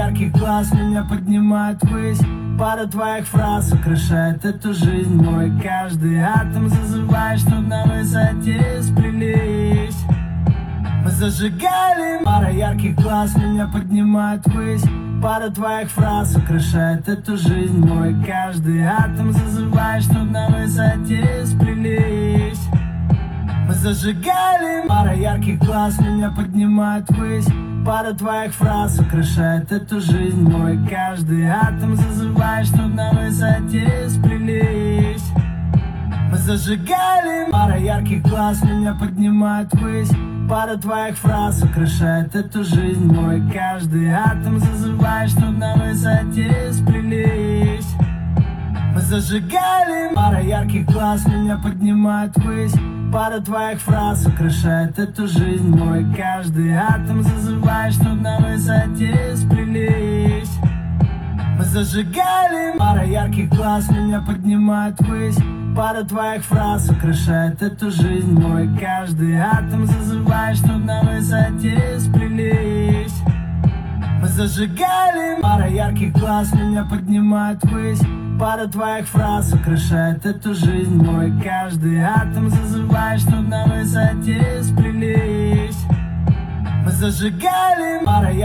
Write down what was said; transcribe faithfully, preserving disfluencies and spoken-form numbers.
ярких глаз меня поднимает ввысь. Пара твоих фраз украшает эту жизнь. Мой каждый атом зазывает, чтоб на высоте сплелись. Мы зажигали. Пара ярких глаз меня поднимает ввысь. Пара твоих фраз украшает эту жизнь. Мой каждый атом зазывает, чтоб на высоте сплелись. Мы зажигали. Пара ярких глаз меня поднимает ввысь. Пара твоих фраз украшает эту жизнь. Мой каждый атом зазывает, чтоб на высоте сплелись. Мы зажигали. Пара ярких глаз меня поднимает ввысь. Пара твоих фраз украшает эту жизнь. Мой каждый атом зазывает, чтоб на высоте сплелись. Мы зажигали. Пара ярких глаз меня поднимает ввысь. Пара твоих фраз украшает эту жизнь. Мой каждый атом зазывает, чтоб на высоте сплелись. Мы зажигали. Пара ярких глаз меня поднимает ввысь. Пара твоих фраз украшает эту жизнь. Мой каждый атом зазывает, чтоб на высоте сплелись. Мы зажигали. Пара ярких глаз меня поднимает ввысь. Пара твоих фраз украшает эту жизнь. Мой каждый атом зазывает, чтоб на высоте сплелись. Мы зажигали. Пара